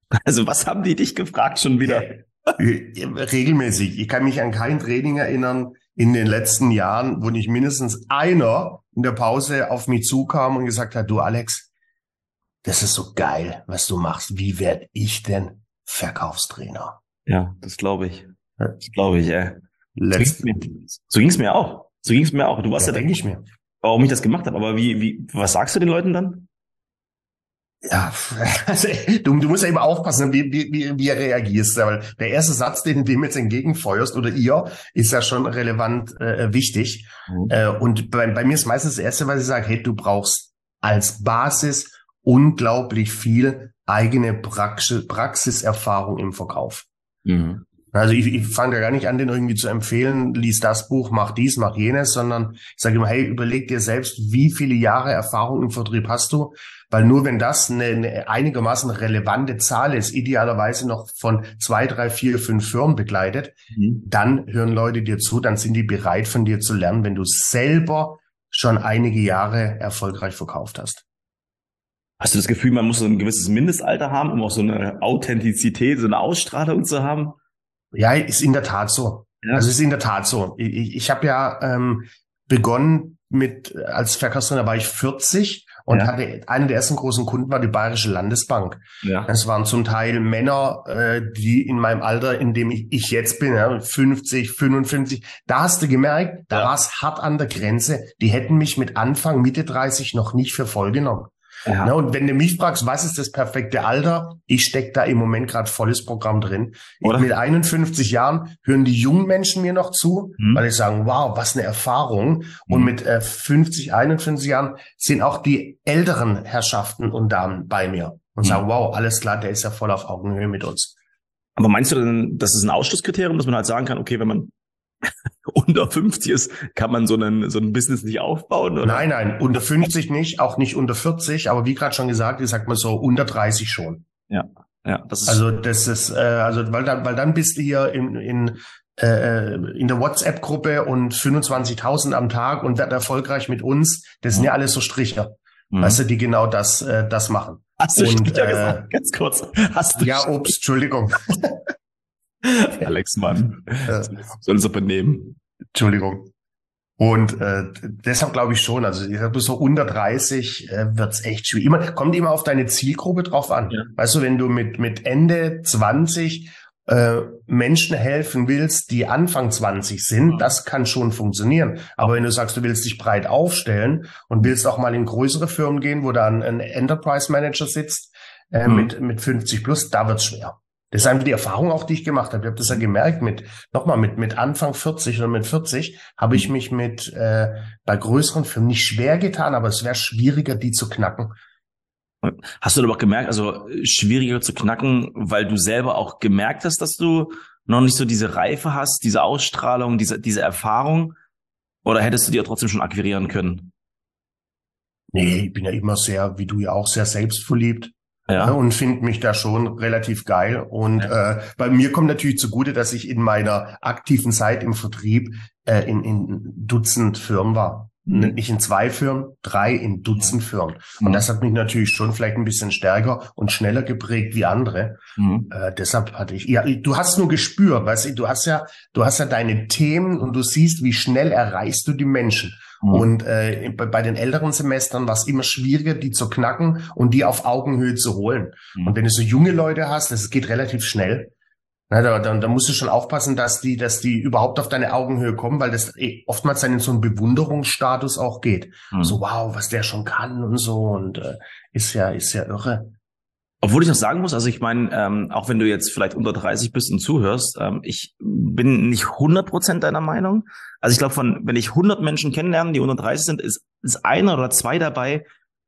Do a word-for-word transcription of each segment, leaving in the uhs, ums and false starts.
Also was haben die dich gefragt schon wieder? Regelmäßig. Ich kann mich an kein Training erinnern in den letzten Jahren, wo nicht mindestens einer in der Pause auf mich zukam und gesagt hat, du Alex, das ist so geil, was du machst. Wie werde ich denn Verkaufstrainer? Ja, das glaube ich. Das glaube ich, ey. So ging's Letzt, mir, so ging's mir auch. So ging's mir auch. Du warst ja, ja der, denke ich mir. warum ich das gemacht habe. Aber wie, wie, was sagst du den Leuten dann? Ja, also, du, du musst ja immer aufpassen, wie, wie, wie, wie reagierst. Weil der erste Satz, den du dem jetzt entgegenfeuerst oder ihr, ist ja schon relevant äh, wichtig. Mhm. Äh, und bei, bei mir ist meistens das Erste, was ich sage, hey, du brauchst als Basis unglaublich viel eigene Praxis, Praxiserfahrung im Verkauf. Mhm. Also ich, ich fange da gar nicht an, den irgendwie zu empfehlen, lies das Buch, mach dies, mach jenes, sondern ich sage immer, hey, überleg dir selbst, wie viele Jahre Erfahrung im Vertrieb hast du? Weil nur wenn das eine, eine einigermaßen relevante Zahl ist, idealerweise noch von zwei, drei, vier, fünf Firmen begleitet, Mhm. dann hören Leute dir zu, dann sind die bereit von dir zu lernen, wenn du selber schon einige Jahre erfolgreich verkauft hast. Hast du das Gefühl, man muss so ein gewisses Mindestalter haben, um auch so eine Authentizität, so eine Ausstrahlung zu haben? Ja, ist in der Tat so. Ja. Also ist in der Tat so. Ich, ich, ich habe ja ähm, begonnen mit, als Verkaufstrainer war ich vierzig und Ja. hatte, einer der ersten großen Kunden war die Bayerische Landesbank. Ja. Es waren zum Teil Männer, äh, die in meinem Alter, in dem ich, ich jetzt bin, ja, fünfzig, fünfundfünfzig, da hast du gemerkt, da Ja. war es hart an der Grenze. Die hätten mich mit Anfang, Mitte dreißig noch nicht für voll genommen. Ja. Na, und wenn du mich fragst, was ist das perfekte Alter? Ich steck da im Moment gerade volles Programm drin. Ich, Oder? mit einundfünfzig Jahren hören die jungen Menschen mir noch zu, Mhm. weil ich sagen, wow, was eine Erfahrung. Und Mhm. mit äh, fünfzig, einundfünfzig Jahren sind auch die älteren Herrschaften und Damen bei mir und Mhm. sagen, wow, alles klar, der ist ja voll auf Augenhöhe mit uns. Aber meinst du denn, das ist ein Ausschlusskriterium, dass man halt sagen kann, okay, wenn man unter fünfzig ist, kann man so einen, so ein Business nicht aufbauen, oder? Nein, nein, unter fünfzig nicht, auch nicht unter vierzig, aber wie gerade schon gesagt, ich sag mal so unter dreißig schon. Ja, ja, das ist, Also das ist, äh, also weil dann, weil dann bist du hier in in äh, in der WhatsApp-Gruppe und fünfundzwanzigtausend am Tag und wird erfolgreich mit uns. Das sind ja alles so Stricher, mhm. weißt du, die genau das äh, das machen. Hast du Und Stricher äh, gesagt? Ganz kurz. Hast du ja, ups, Entschuldigung, Alex, Mann. äh, Soll es benehmen. Entschuldigung. Und äh, deshalb glaube ich schon, also ich sag, so unter dreißig äh, wird's echt schwierig. Immer, kommt immer auf deine Zielgruppe drauf an. Ja. Weißt du, wenn du mit mit Ende zwanzig äh, Menschen helfen willst, die Anfang zwanzig sind, Mhm. das kann schon funktionieren. Aber wenn du sagst, du willst dich breit aufstellen und willst auch mal in größere Firmen gehen, wo dann ein Enterprise Manager sitzt äh, Mhm. mit mit fünfzig plus, da wird's schwer. Das ist einfach die Erfahrung auch, die ich gemacht habe. Ich habe das ja gemerkt mit, nochmal, mit, mit Anfang vierzig oder mit vierzig habe ich mich mit, äh, bei größeren Firmen nicht schwer getan, aber es wäre schwieriger, die zu knacken. Hast du aber auch gemerkt, also schwieriger zu knacken, weil du selber auch gemerkt hast, dass du noch nicht so diese Reife hast, diese Ausstrahlung, diese, diese Erfahrung? Oder hättest du die auch trotzdem schon akquirieren können? Nee, ich bin ja immer sehr, wie du ja auch, sehr selbstverliebt. Ja. Und finde mich da schon relativ geil. Und Ja. äh, bei mir kommt natürlich zugute, dass ich in meiner aktiven Zeit im Vertrieb äh, in, in Dutzend Firmen war. Mhm. Nicht in zwei Firmen, drei in Dutzend Firmen. Und Mhm. das hat mich natürlich schon vielleicht ein bisschen stärker und schneller geprägt wie andere. Mhm. Äh, deshalb hatte ich, ja, du hast nur gespürt, weißt du, du hast ja, du hast ja deine Themen und du siehst, wie schnell erreichst du die Menschen. Mhm. Und äh, bei, bei den älteren Semestern war es immer schwieriger, die zu knacken und die auf Augenhöhe zu holen. Mhm. Und wenn du so junge Leute hast, das geht relativ schnell. Na, da, da, da musst du schon aufpassen, dass die, dass die überhaupt auf deine Augenhöhe kommen, weil das eh, oftmals dann in so einen Bewunderungsstatus auch geht. Mhm. So, wow, was der schon kann und so. Und äh, ist ja, ist ja irre. Obwohl ich noch sagen muss, also ich meine, ähm, auch wenn du jetzt vielleicht unter dreißig bist und zuhörst, ähm, ich bin nicht hundert Prozent deiner Meinung. Also ich glaube, von wenn ich hundert Menschen kennenlerne, die unter dreißig sind, ist, ist einer oder zwei dabei,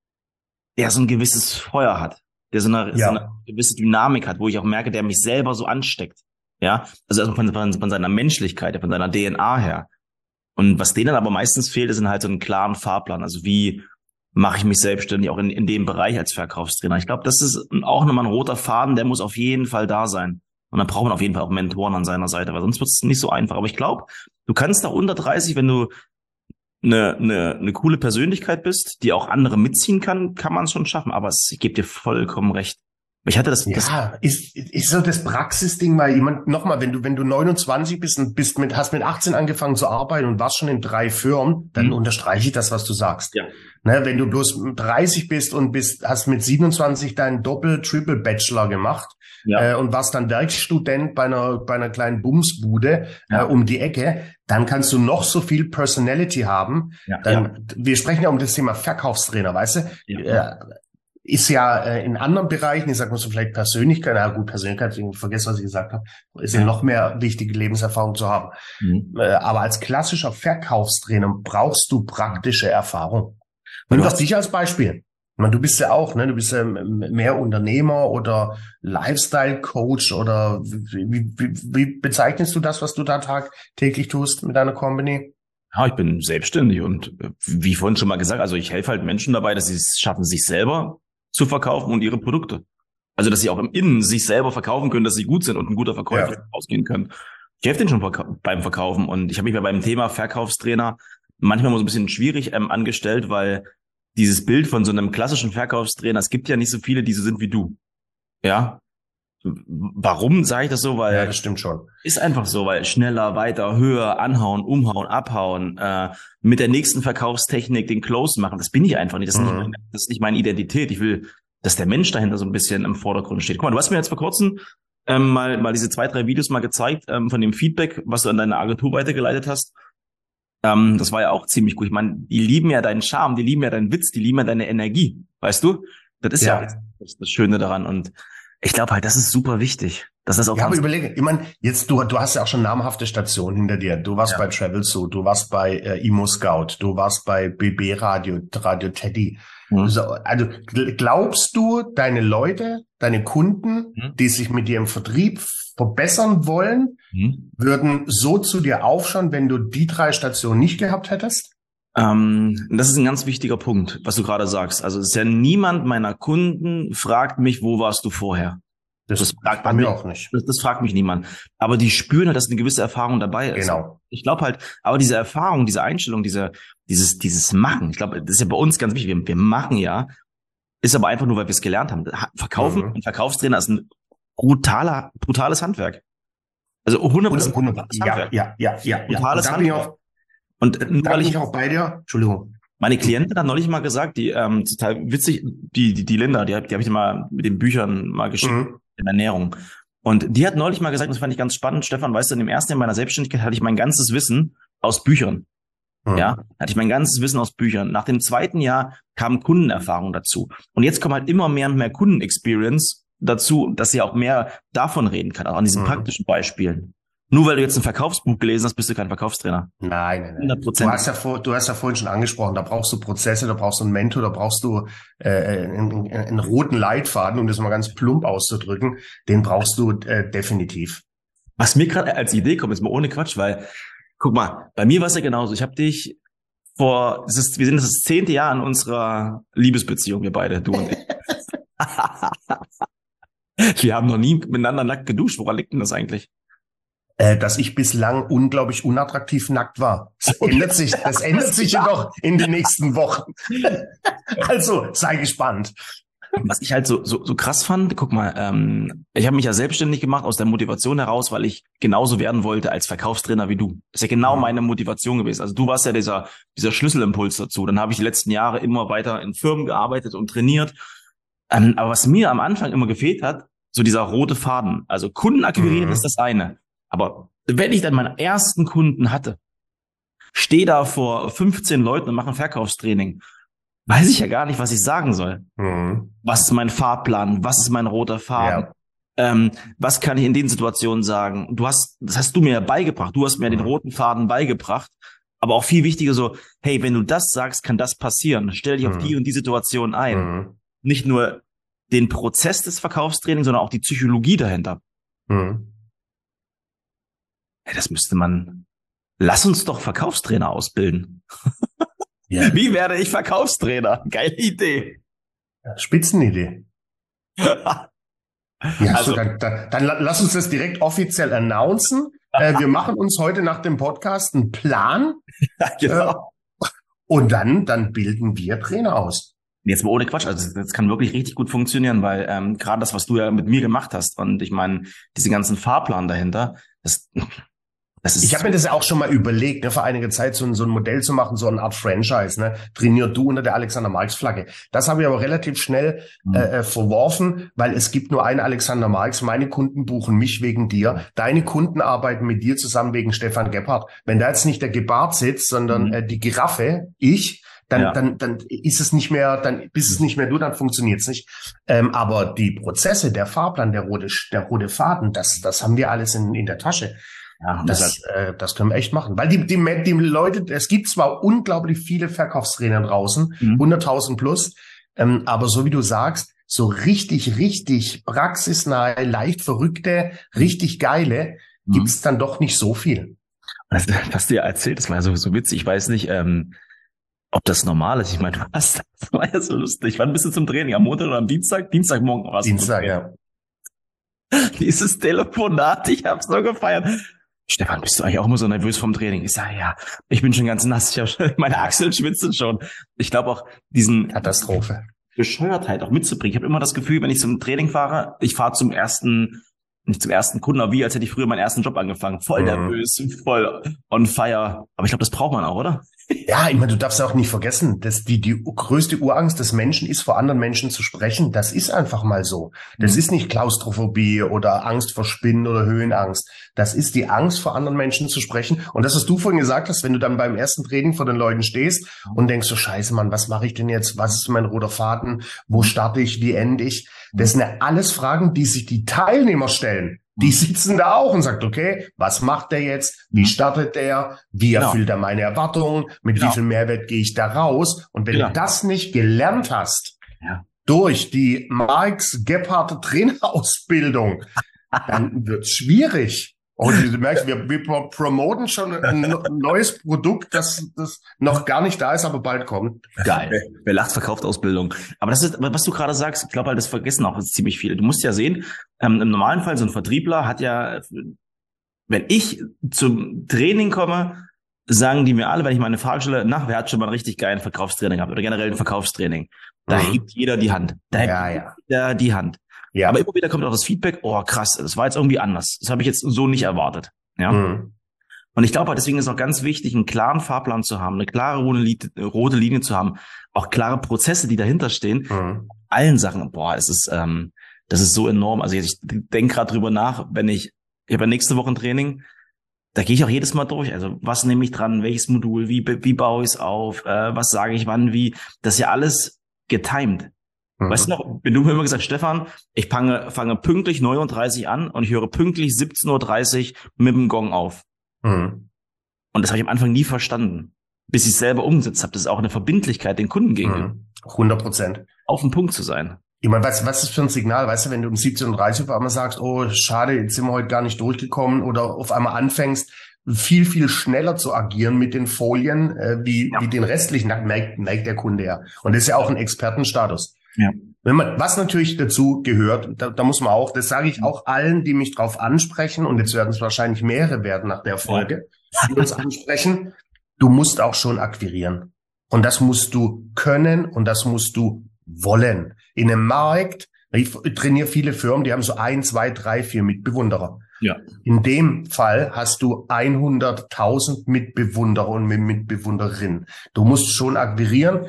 der so ein gewisses Feuer hat, der so eine, Ja. so eine gewisse Dynamik hat, wo ich auch merke, der mich selber so ansteckt. Ja, also erstmal von, von, von seiner Menschlichkeit, von seiner D N A her. Und was denen aber meistens fehlt, ist halt so einen klaren Fahrplan. Also wie mache ich mich selbstständig auch in, in dem Bereich als Verkaufstrainer. Ich glaube, das ist auch nochmal ein roter Faden, der muss auf jeden Fall da sein. Und dann braucht man auf jeden Fall auch Mentoren an seiner Seite, weil sonst wird es nicht so einfach. Aber ich glaube, du kannst da unter dreißig, wenn du eine, eine, eine coole Persönlichkeit bist, die auch andere mitziehen kann, kann man es schon schaffen. Aber es, ich gebe dir vollkommen recht. Ich hatte das, Ja, das ist, ist so das Praxisding, weil jemand, nochmal, wenn du, wenn du neunundzwanzig bist und bist mit, hast mit achtzehn angefangen zu arbeiten und warst schon in drei Firmen, dann hm? unterstreiche ich das, was du sagst. Ja. Ne, wenn du bloß dreißig bist und bist, hast mit siebenundzwanzig deinen Doppel-, Triple-Bachelor gemacht, Ja. äh, und warst dann Werkstudent bei einer, bei einer kleinen Bumsbude, Ja. äh, um die Ecke, dann kannst du noch so viel Personality haben. Ja. Dann, Ja. wir sprechen ja um das Thema Verkaufstrainer, weißt du? Ja. Äh, ist ja äh, in anderen Bereichen, ich sag mal so vielleicht Persönlichkeit, na gut, Persönlichkeit, ich vergesse, was ich gesagt habe, ist ja noch mehr wichtige Lebenserfahrung zu haben. Mhm. Äh, aber als klassischer Verkaufstrainer brauchst du praktische Erfahrung. Nimm Du doch hast- dich als Beispiel. Ich meine, du bist ja auch, ne? Du bist ja mehr Unternehmer oder Lifestyle-Coach oder wie, wie, wie bezeichnest du das, was du da tagtäglich tust mit deiner Company? Ja, ich bin selbstständig und äh, wie vorhin schon mal gesagt, also ich helfe halt Menschen dabei, dass sie es schaffen, sich selber zu verkaufen und ihre Produkte. Also, dass sie auch im Innen sich selber verkaufen können, dass sie gut sind und ein guter Verkäufer Ja. ausgehen können. Ich helfe denen schon verka- beim Verkaufen und ich habe mich ja beim Thema Verkaufstrainer manchmal mal so ein bisschen schwierig ähm, angestellt, weil dieses Bild von so einem klassischen Verkaufstrainer, es gibt ja nicht so viele, die so sind wie du. Ja. Warum sage ich das so? Weil Ja, das stimmt schon. ist einfach so, weil schneller, weiter, höher, anhauen, umhauen, abhauen, äh, mit der nächsten Verkaufstechnik den Close machen, das bin ich einfach nicht. Das ist, nicht, Mhm. meine, das ist nicht meine Identität. Ich will, dass der Mensch dahinter so ein bisschen im Vordergrund steht. Guck mal, du hast mir jetzt vor kurzem ähm, mal, mal diese zwei, drei Videos mal gezeigt ähm, von dem Feedback, was du an deine Agentur weitergeleitet hast. Ähm, das war ja auch ziemlich gut. Ich meine, die lieben ja deinen Charme, die lieben ja deinen Witz, die lieben ja deine Energie. Weißt du? Das ist ja, Ja. ja das, das Schöne daran. Und ich glaube halt, das ist super wichtig. Dass das auch Ja, aber ganz- überlege, ich meine, jetzt du, du hast ja auch schon namhafte Stationen hinter dir. Du warst Ja. bei Travel Zoo, du warst bei äh, Imo Scout, du warst bei B B Radio, Radio Teddy. Mhm. So, also gl- glaubst du, deine Leute, deine Kunden, Mhm. die sich mit dir im Vertrieb verbessern wollen, Mhm. würden so zu dir aufschauen, wenn du die drei Stationen nicht gehabt hättest? Ähm, das ist ein ganz wichtiger Punkt, was du gerade sagst. Also es ist ja niemand meiner Kunden fragt mich, wo warst du vorher? Das, Das fragt bei man mir nicht. auch nicht. Das, das fragt mich niemand. Aber die spüren halt, dass eine gewisse Erfahrung dabei ist. Genau. Ich glaube halt, aber diese Erfahrung, diese Einstellung, diese, dieses, dieses Machen, ich glaube, das ist ja bei uns ganz wichtig. Wir, wir machen ja, ist aber einfach nur, weil wir es gelernt haben. Verkaufen Mhm. und Verkaufstrainer ist ein brutaler, brutales Handwerk. Also hundert Prozent Wunderbar. Ja, ja, ja, ja, ja. Und brutales da bin ich Handwerk. auch, Und äh, nur da weil bin ich ich auch bei dir. Entschuldigung. Meine Klientin hat neulich mal gesagt, die ähm, total witzig, die die, die Linda, die, hab- die habe ich dir mal mit den Büchern mal geschickt, Mhm. in Ernährung. Und die hat neulich mal gesagt, das fand ich ganz spannend, Stefan, weißt du, in dem ersten Jahr meiner Selbstständigkeit hatte ich mein ganzes Wissen aus Büchern. Mhm. Ja, hatte ich mein ganzes Wissen aus Büchern. Nach dem zweiten Jahr kam Kundenerfahrung dazu. Und jetzt kommen halt immer mehr und mehr Kundenexperience dazu, dass sie auch mehr davon reden kann, auch an diesen Mhm. praktischen Beispielen. Nur weil du jetzt ein Verkaufsbuch gelesen hast, bist du kein Verkaufstrainer. Nein, nein, nein. hundert Prozent. Du hast ja vor, du hast ja vorhin schon angesprochen, da brauchst du Prozesse, da brauchst du einen Mentor, da brauchst du äh, einen, einen, einen roten Leitfaden, um das mal ganz plump auszudrücken. Den brauchst du äh, definitiv. Was mir gerade als Idee kommt, ist mal ohne Quatsch, weil, guck mal, bei mir war es ja genauso. Ich habe dich vor, es ist, wir sind das zehnte Jahr in unserer Liebesbeziehung, wir beide, du und ich. Wir haben noch nie miteinander nackt geduscht. Woran liegt denn das eigentlich? Äh, dass ich bislang unglaublich unattraktiv nackt war. Das ändert sich, das ändert sich ja noch in den nächsten Wochen. Also sei gespannt. Was ich halt so so, so krass fand, guck mal, ähm, ich habe mich ja selbstständig gemacht aus der Motivation heraus, weil ich genauso werden wollte als Verkaufstrainer wie du. Das ist ja genau Mhm. meine Motivation gewesen. Also du warst ja dieser dieser Schlüsselimpuls dazu. Dann habe ich die letzten Jahre immer weiter in Firmen gearbeitet und trainiert. Ähm, aber was mir am Anfang immer gefehlt hat, so dieser rote Faden. Also Kunden akquirieren Mhm. ist das eine. Aber wenn ich dann meinen ersten Kunden hatte, stehe da vor fünfzehn Leuten und mache ein Verkaufstraining, weiß ich ja gar nicht, was ich sagen soll. Mhm. Was ist mein Fahrplan? Was ist mein roter Faden? Ja. Ähm, was kann ich in den Situationen sagen? Du hast, das hast du mir ja beigebracht. Du hast mir den Mhm. roten Faden beigebracht. Aber auch viel wichtiger so, hey, wenn du das sagst, kann das passieren. Stell dich auf Mhm. die und die Situation ein. Mhm. Nicht nur den Prozess des Verkaufstrainings, sondern auch die Psychologie dahinter. Mhm. Hey, das müsste man, lass uns doch Verkaufstrainer ausbilden. Ja. Wie werde ich Verkaufstrainer? Geile Idee. Spitzenidee. Ja, Also- so, dann, dann, dann la- lass uns das direkt offiziell announcen. Äh, wir machen uns heute nach dem Podcast einen Plan genau. äh, und dann, dann bilden wir Trainer aus. Jetzt mal ohne Quatsch, also das kann wirklich richtig gut funktionieren, weil ähm, gerade das, was du ja mit mir gemacht hast und ich meine, diese ganzen Fahrplan dahinter, das, das ist Ich habe mir das ja auch schon mal überlegt, ne, vor einiger Zeit so ein, so ein Modell zu machen, so eine Art Franchise, ne? Trainier du unter der Alexander Marx Flagge. Das habe ich aber relativ schnell äh, verworfen, weil es gibt nur einen Alexander Marx. Meine Kunden buchen mich wegen dir. Deine Kunden arbeiten mit dir zusammen wegen Stefan Gebhardt. Wenn da jetzt nicht der Gebhardt sitzt, sondern mhm. äh, die Giraffe, ich, dann, ja. dann, dann ist es nicht mehr, dann bist es nicht mehr du, dann funktioniert's nicht. Ähm, aber die Prozesse, der Fahrplan, der rote, der rote Faden, das, das haben wir alles in, in der Tasche. Ja, das, äh, das können wir echt machen. Weil die, die, die Leute, es gibt zwar unglaublich viele Verkaufstrainer draußen, mhm. hunderttausend plus, ähm, aber so wie du sagst, so richtig, richtig praxisnahe, leicht verrückte, richtig geile, mhm. gibt's dann doch nicht so viel. Was, was du ja erzählt, das war ja so, so witzig. Ich weiß nicht, ähm, ob das normal ist. Ich meine, was, das war ja so lustig. Wann bist du zum Training? Am Montag oder am Dienstag? Dienstagmorgen warst du. Dienstag, ja. Dieses Telefonat, ich hab's so gefeiert. Stefan, bist du eigentlich auch immer so nervös vom Training? Ich sage, ja, ich bin schon ganz nass, ich habe meine Achseln schwitzen schon. Ich glaube auch, diesen Katastrophe. Bescheuertheit auch mitzubringen. Ich habe immer das Gefühl, wenn ich zum Training fahre, ich fahre zum ersten, nicht zum ersten Kunden, aber wie, als hätte ich früher meinen ersten Job angefangen. Voll nervös, mhm. voll on fire. Aber ich glaube, das braucht man auch, oder? Ja, ich meine, du darfst auch nicht vergessen, dass die, die größte Urangst des Menschen ist, vor anderen Menschen zu sprechen. Das ist einfach mal so. Das mhm. ist nicht Klaustrophobie oder Angst vor Spinnen oder Höhenangst. Das ist die Angst, vor anderen Menschen zu sprechen. Und das, was du vorhin gesagt hast, wenn du dann beim ersten Training vor den Leuten stehst und denkst so, scheiße, Mann, was mache ich denn jetzt? Was ist mein roter Faden? Wo starte ich? Wie ende ich? Das sind ja alles Fragen, die sich die Teilnehmer stellen. Die sitzen da auch und sagt, okay, was macht der jetzt? Wie startet der? Wie erfüllt er meine Erwartungen? Mit genau. wie viel Mehrwert gehe ich da raus? Und wenn genau. du das nicht gelernt hast, ja. durch die Marx Gebhardt Trainerausbildung, dann wird's schwierig. Und du merkst, wir, wir promoten schon ein neues Produkt, das, das noch gar nicht da ist, aber bald kommt. Geil. Wer lacht, verkauft Ausbildung. Aber das ist, was du gerade sagst, ich glaube halt, das vergessen auch ziemlich viele. Du musst ja sehen, ähm, im normalen Fall, so ein Vertriebler hat ja, wenn ich zum Training komme, sagen die mir alle, wenn ich meine Frage stelle, na, wer hat schon mal ein richtig geilen Verkaufstraining gehabt oder generell ein Verkaufstraining? Da mhm. hebt jeder die Hand. Da hebt ja, ja. jeder die Hand. Ja. Aber immer wieder kommt auch das Feedback, oh krass, das war jetzt irgendwie anders. Das habe ich jetzt so nicht erwartet. Ja. Mhm. Und ich glaube, deswegen ist auch ganz wichtig, einen klaren Fahrplan zu haben, eine klare rote Linie zu haben, auch klare Prozesse, die dahinter stehen. Mhm. Allen Sachen, boah, es ist, ähm, das ist so enorm. Also ich denke gerade drüber nach, wenn ich, ich habe ja nächste Woche ein Training, da gehe ich auch jedes Mal durch. Also was nehme ich dran, welches Modul, wie, wie baue ich es auf, äh, was sage ich wann, wie. Das ist ja alles getimed. Mhm. Weißt du noch, wenn du mir immer gesagt, Stefan, ich fange, fange pünktlich neun Uhr dreißig an und ich höre pünktlich siebzehn Uhr dreißig mit dem Gong auf. Mhm. Und das habe ich am Anfang nie verstanden, bis ich es selber umgesetzt habe. Das ist auch eine Verbindlichkeit den Kunden gegenüber. Mhm. hundert Prozent. Auf den Punkt zu sein. Ich meine, was, was ist das für ein Signal? Weißt du, wenn du um siebzehn Uhr dreißig auf einmal sagst, oh, schade, jetzt sind wir heute gar nicht durchgekommen, oder auf einmal anfängst, viel, viel schneller zu agieren mit den Folien, äh, wie, ja. wie den restlichen, merkt, merkt der Kunde ja. Und das ist ja auch ein Expertenstatus. Ja. Wenn man, was natürlich dazu gehört, da, da muss man auch, das sage ich auch allen, die mich drauf ansprechen, und jetzt werden es wahrscheinlich mehrere werden nach der Folge, die uns ansprechen, du musst auch schon akquirieren. Und das musst du können und das musst du wollen. In einem Markt, ich trainiere viele Firmen, die haben so ein, zwei, drei, vier Mitbewunderer. Ja. In dem Fall hast du hunderttausend Mitbewunderer und Mitbewunderinnen. Du musst schon akquirieren.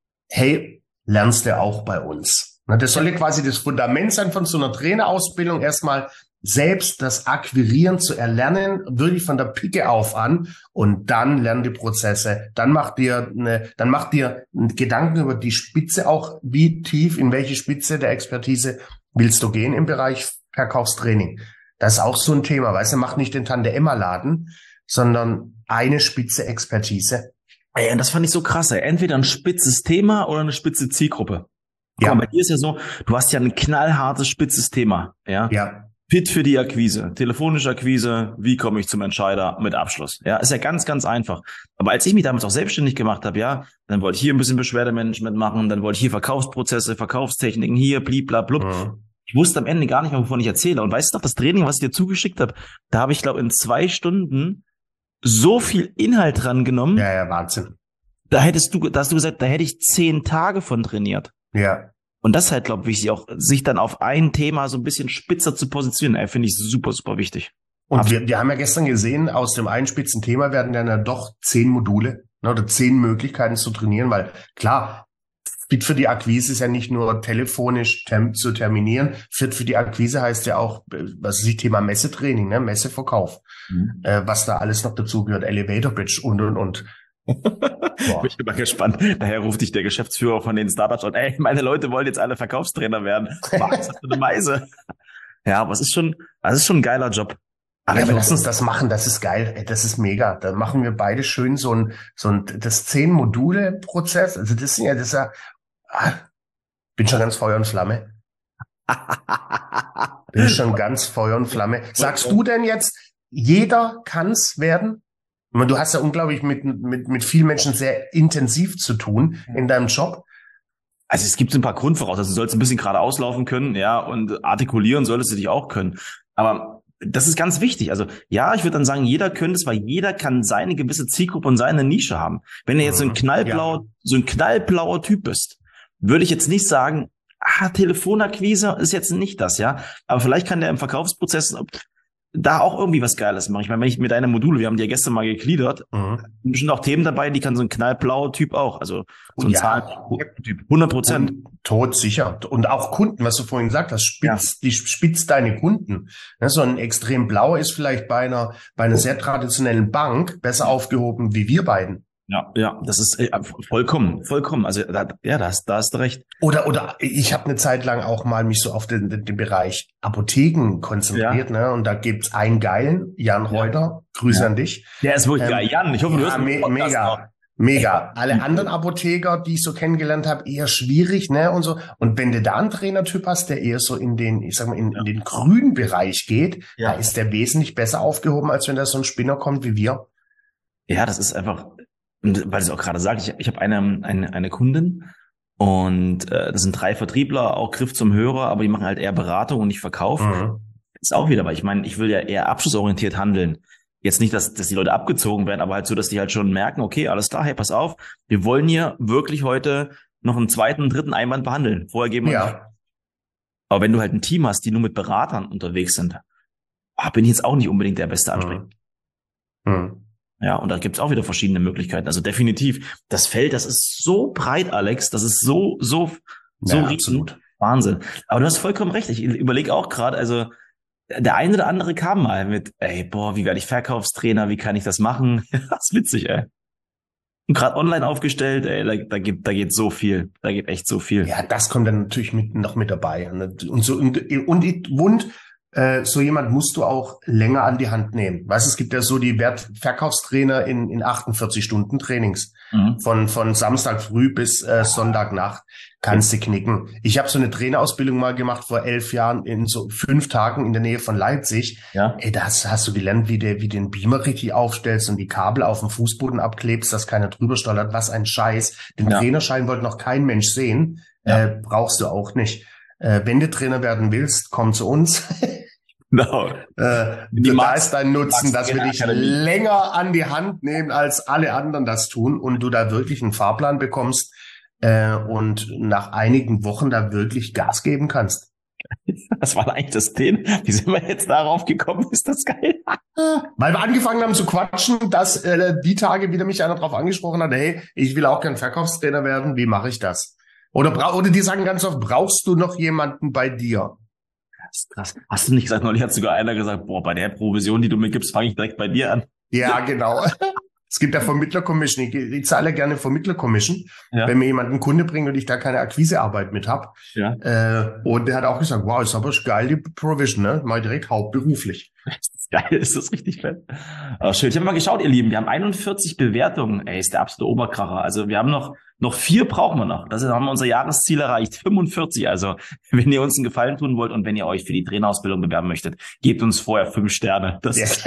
Hey, lernst du auch bei uns. Das soll ja quasi das Fundament sein von so einer Trainerausbildung, erstmal selbst das Akquirieren zu erlernen, wirklich von der Picke auf an, und dann lern die Prozesse. Dann mach dir eine, dann mach dir Gedanken über die Spitze auch, wie tief, in welche Spitze der Expertise willst du gehen im Bereich Verkaufstraining. Das ist auch so ein Thema, weißt du, mach nicht den Tante-Emma-Laden, sondern eine spitze Expertise. Ey, und das fand ich so krass, ey. Entweder ein spitzes Thema oder eine spitze Zielgruppe. Guck ja. mal, bei dir ist ja so, du hast ja ein knallhartes, spitzes Thema, ja? Ja. Fit für die Akquise, telefonische Akquise, wie komme ich zum Entscheider mit Abschluss? Ja, ist ja ganz, ganz einfach. Aber als ich mich damals auch selbstständig gemacht habe, ja, dann wollte ich hier ein bisschen Beschwerdemanagement machen, dann wollte ich hier Verkaufsprozesse, Verkaufstechniken, hier, bliblablub. Mhm. Ich wusste am Ende gar nicht mehr, wovon ich erzähle. Und weißt du noch, das Training, was ich dir zugeschickt habe, da habe ich, glaube in zwei Stunden so viel Inhalt dran genommen. Ja, ja, Wahnsinn. Da hättest du, da hast du gesagt, da hätte ich zehn Tage von trainiert. Ja. Und das ist halt, glaube ich, wichtig, auch sich dann auf ein Thema so ein bisschen spitzer zu positionieren, finde ich super, super wichtig. Und wir, wir haben ja gestern gesehen, aus dem einen spitzen Thema werden dann ja doch zehn Module, ne, oder zehn Möglichkeiten zu trainieren, weil klar, Fit für die Akquise ist ja nicht nur telefonisch term, zu terminieren. Fit für die Akquise heißt ja auch, was ist das Thema Messetraining, ne, Messeverkauf, mhm. äh, was da alles noch dazu gehört, Elevator Pitch und, und, und. Boah. Ich bin mal gespannt. Daher ruft dich der Geschäftsführer von den Startups und ey, meine Leute wollen jetzt alle Verkaufstrainer werden. Was ist das für eine Meise? Ja, aber es ist schon, das ist schon ein geiler Job. Aber ja, aber lass uns das machen, das ist geil, das ist mega. Da machen wir beide schön so ein, so ein, das zehn Module Prozess. Also das sind ja, das ist ja, ah, bin schon ganz Feuer und Flamme. Bin schon ganz Feuer und Flamme. Sagst du denn jetzt, jeder kann's werden? Ich meine, du hast ja unglaublich mit, mit, mit vielen Menschen sehr intensiv zu tun in deinem Job. Also es gibt ein paar Grundvoraussetzungen. Du sollst ein bisschen gerade auslaufen können, ja, und artikulieren solltest du dich auch können. Aber das ist ganz wichtig. Also ja, ich würde dann sagen, jeder könnte es, weil jeder kann seine gewisse Zielgruppe und seine Nische haben. Wenn du jetzt so ein knallblauer, ja. so ein knallblauer Typ bist, würde ich jetzt nicht sagen, ah, Telefonakquise ist jetzt nicht das, ja. Aber vielleicht kann der im Verkaufsprozess da auch irgendwie was Geiles machen. Ich meine, wenn ich mit deinen Module, wir haben die ja gestern mal gegliedert, mhm. sind bestimmt auch Themen dabei, die kann so ein knallblauer Typ auch. Also so ein ja, Zahlentyp, hundert Prozent. Tot sicher. Und auch Kunden, was du vorhin gesagt hast, spitzt, ja. die spitzt deine Kunden. So ein extrem blauer ist vielleicht bei einer, bei einer sehr traditionellen Bank besser aufgehoben wie wir beiden. Ja, ja, das ist äh, vollkommen, vollkommen. Also da, ja, da hast, da hast du recht. Oder oder ich habe eine Zeit lang auch mal mich so auf den, den, den Bereich Apotheken konzentriert, ja. ne? Und da gibt's einen geilen, Jan Reuter. Ja. Grüße ja. an dich. Der ist wirklich ähm, geil. Jan, ich hoffe, du ja, hörst me mega. Mega. Alle anderen Apotheker, die ich so kennengelernt habe, eher schwierig, ne, und so. Und wenn du da einen Trainertyp hast, der eher so in den, ich sag mal, in, ja. in den grünen Bereich geht, ja. da ist der wesentlich besser aufgehoben, als wenn da so ein Spinner kommt wie wir. Ja, das ist einfach, und weil du es auch gerade sagst, ich, ich habe eine, eine, eine Kundin und äh, das sind drei Vertriebler, auch Griff zum Hörer, aber die machen halt eher Beratung und nicht Verkauf. Mhm. Ist auch wieder, weil ich meine, ich will ja eher abschlussorientiert handeln. Jetzt nicht, dass, dass die Leute abgezogen werden, aber halt so, dass die halt schon merken, okay, alles klar, hey, pass auf, wir wollen hier wirklich heute noch einen zweiten, dritten Einwand behandeln. Vorher geben wir ja. nicht. Aber wenn du halt ein Team hast, die nur mit Beratern unterwegs sind, bin ich jetzt auch nicht unbedingt der beste Ansprechpartner. Mhm. Mhm. Ja, und da gibt's auch wieder verschiedene Möglichkeiten. Also definitiv, das Feld, das ist so breit, Alex, das ist so, so, so ja, riesig. Absolut. Wahnsinn. Aber du hast vollkommen recht. Ich überlege auch gerade, also der eine oder andere kam mal mit, ey, boah, wie werde ich Verkaufstrainer, wie kann ich das machen? Das ist witzig, ey. Und gerade online aufgestellt, ey, da, da geht, da geht so viel. Da geht echt so viel. Ja, das kommt dann natürlich mit, noch mit dabei. Und so, und, und, und äh, so jemand musst du auch länger an die Hand nehmen. Weißt du, es gibt ja so die Wert Verkaufstrainer in, in achtundvierzig Stunden Trainings. Mhm. Von, von Samstag früh bis äh, Sonntagnacht kannst du knicken. Ich habe so eine Trainerausbildung mal gemacht vor elf Jahren in so fünf Tagen in der Nähe von Leipzig. Ja. Ey, da hast, hast du gelernt, wie du wie den Beamer richtig aufstellst und die Kabel auf dem Fußboden abklebst, dass keiner drüber stolpert. Was ein Scheiß. Den ja. Trainerschein wollte noch kein Mensch sehen. Ja. Äh, brauchst du auch nicht. Äh, wenn du Trainer werden willst, komm zu uns. Genau. Äh, da ist dein Nutzen, dass wir dich länger an die Hand nehmen, als alle anderen das tun und du da wirklich einen Fahrplan bekommst äh, und nach einigen Wochen da wirklich Gas geben kannst. Das war eigentlich das Thema. Wie sind wir jetzt darauf gekommen? Ist das geil? Weil wir angefangen haben zu quatschen, dass äh, die Tage wieder mich einer drauf angesprochen hat, hey, ich will auch gern Verkaufstrainer werden, wie mache ich das? Oder, bra oder die sagen ganz oft, brauchst du noch jemanden bei dir? Krass. Hast du nicht gesagt, neulich hat sogar einer gesagt, boah, bei der Provision, die du mir gibst, fange ich direkt bei dir an. Ja, genau. Es gibt ja Vermittlercommission. Ich, ich zahle gerne Vermittlercommission, ja. wenn mir jemand einen Kunde bringt und ich da keine Akquisearbeit mit habe. Ja. Äh, und der hat auch gesagt, wow, ist aber geil, die Provision, ne? Mal direkt hauptberuflich. Das ist geil, ist das richtig fett. Oh, schön. Ich habe mal geschaut, ihr Lieben, wir haben einundvierzig Bewertungen. Ey, ist der absolute Oberkracher. Also wir haben noch Noch vier brauchen wir noch. Das ist, haben wir unser Jahresziel erreicht. fünfundvierzig. Also, wenn ihr uns einen Gefallen tun wollt und wenn ihr euch für die Trainerausbildung bewerben möchtet, gebt uns vorher fünf Sterne. Das yes.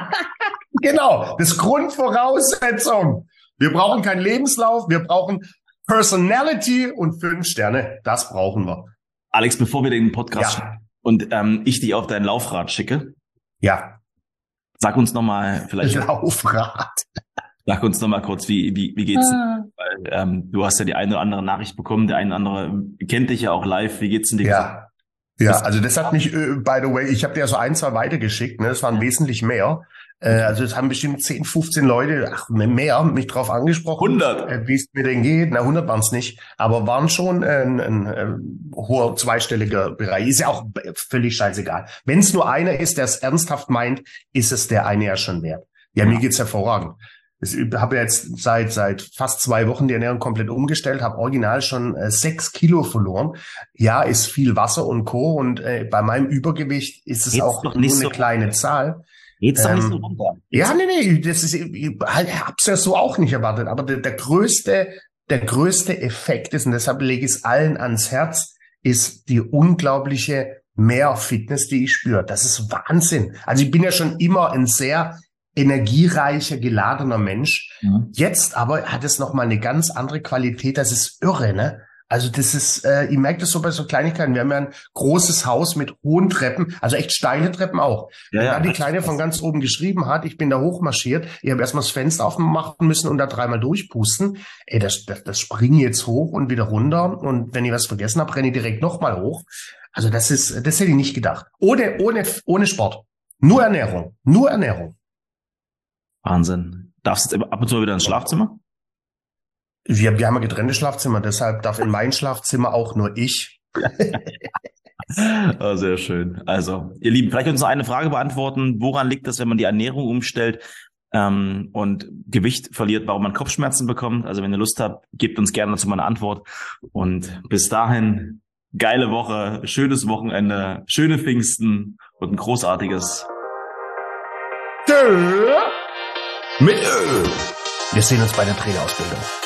Genau. Das ist Grundvoraussetzung. Wir brauchen keinen Lebenslauf. Wir brauchen Personality und fünf Sterne. Das brauchen wir. Alex, bevor wir den Podcast ja. und ähm, ich dich auf dein Laufrad schicke. Ja. Sag uns nochmal vielleicht. Laufrad. Sag uns noch mal kurz, wie, wie, wie geht's denn? Ah. Weil, ähm, du hast ja die eine oder andere Nachricht bekommen, der eine oder andere kennt dich ja auch live. Wie geht's denn dir? Ja, ja, also das hat mich, äh, by the way, ich habe dir ja so ein, zwei weitergeschickt, ne? Das waren wesentlich mehr. Äh, also es haben bestimmt zehn, fünfzehn Leute, ach, mehr, mich drauf angesprochen, hundert. äh, wie es mir denn geht. Na, hundert waren es nicht, aber waren schon äh, ein, ein, ein hoher zweistelliger Bereich. Ist ja auch völlig scheißegal. Wenn es nur einer ist, der es ernsthaft meint, ist es der eine ja schon wert. Ja, mir geht's hervorragend. Ich habe jetzt seit seit fast zwei Wochen die Ernährung komplett umgestellt, habe original schon äh, sechs Kilo verloren. Ja, ist viel Wasser und Co. Und äh, bei meinem Übergewicht ist es Geht's auch doch nur nicht eine so kleine runter. Zahl. Geht's doch nicht so Ähm, runter. ja, nee, nee, das ist, ich halt, hab's ja so auch nicht erwartet. Aber der, der größte, der größte Effekt ist, und deshalb lege ich es allen ans Herz, ist die unglaubliche Mehr-Fitness, die ich spüre. Das ist Wahnsinn. Also ich bin ja schon immer ein sehr energiereicher, geladener Mensch. Mhm. Jetzt aber hat es nochmal eine ganz andere Qualität. Das ist irre, ne? Also das ist, äh, ich merke das so bei so Kleinigkeiten. Wir haben ja ein großes Haus mit hohen Treppen, also echt steile Treppen auch. Ja, Wenn ja, da die richtig Kleine krass. von ganz oben geschrieben hat, ich bin da hochmarschiert, ich habe erstmal das Fenster aufmachen müssen und da dreimal durchpusten. Ey, das, das, das springe ich jetzt hoch und wieder runter. Und wenn ich was vergessen habe, renne ich direkt nochmal hoch. Also das ist, das hätte ich nicht gedacht. Ohne, ohne, ohne Sport. Nur Ernährung. Nur Ernährung. Wahnsinn. Darfst du jetzt ab und zu mal wieder ins Schlafzimmer? Wir, wir haben ein getrennte Schlafzimmer, deshalb darf in mein Schlafzimmer auch nur ich. Ah, sehr schön. Also, ihr Lieben, vielleicht könnt ihr uns noch eine Frage beantworten. Woran liegt es, wenn man die Ernährung umstellt ähm, und Gewicht verliert, warum man Kopfschmerzen bekommt? Also, wenn ihr Lust habt, gebt uns gerne dazu mal eine Antwort. Und bis dahin, geile Woche, schönes Wochenende, schöne Pfingsten und ein großartiges Mit Ö. Wir sehen uns bei der Trainerausbildung.